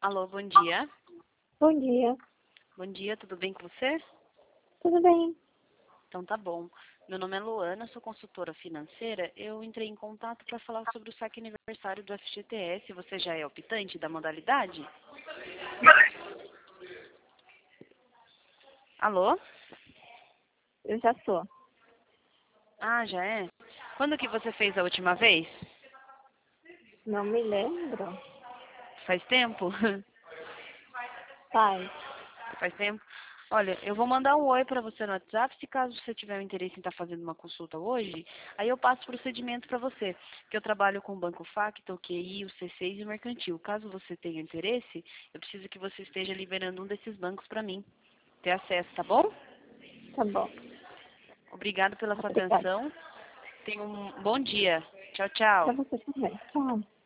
Alô, bom dia. Bom dia. Bom dia, tudo bem com você? Tudo bem? Então tá bom. Meu nome é Luana, sou consultora financeira. Eu entrei em contato para falar sobre o saque aniversário do FGTS. Você já é optante da modalidade? Alô? Eu já sou. Ah, já é? Quando que você fez a última vez? Não me lembro. Faz tempo? Faz. Faz tempo? Olha, eu vou mandar um oi para você no WhatsApp, se caso você tiver um interesse em estar fazendo uma consulta hoje, aí eu passo o procedimento para você, que eu trabalho com o Banco Facto, o QI, o C6 e o Mercantil. Caso você tenha interesse, eu preciso que você esteja liberando um desses bancos para mim ter acesso, tá bom? Tá bom. Obrigado pela sua Obrigada. atenção. Tenha um bom dia. Tchau, Pra tchau. você também. Tchau.